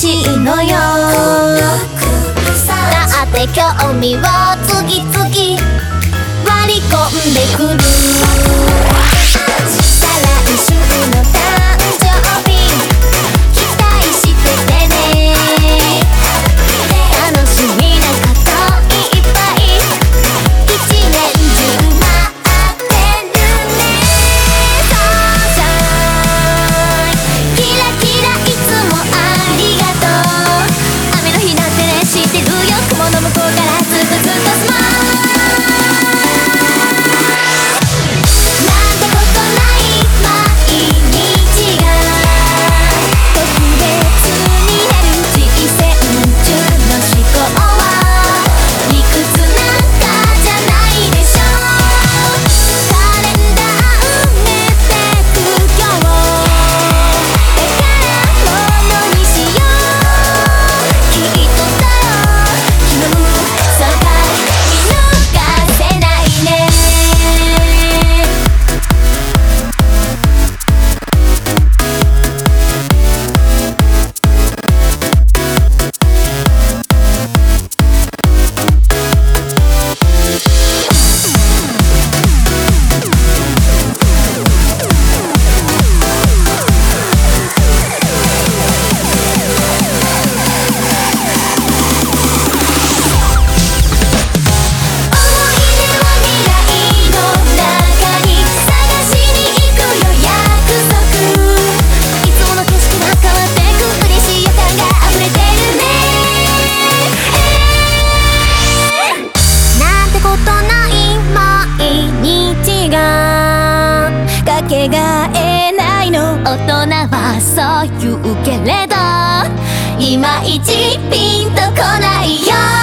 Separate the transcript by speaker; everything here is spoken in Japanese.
Speaker 1: しいのよ。だって興味を次々割り込んでくる。再来週の誕生日期待しててね。楽しみなこといっぱい一年中待ってるね。そうじゃんキラキラいつもありがとう。雨の日なんてね知ってるよ。雲の向こうからずっとずっとスマイル。なんてことない毎日が特別になる。人生中の思考は理屈なんかじゃないでしょ。カレンダー埋めてく今日宝物にしよう。きっとだよ昨日そば見逃せないね。かけがえないの。大人はそう言うけれどいまいちピンとこないよ。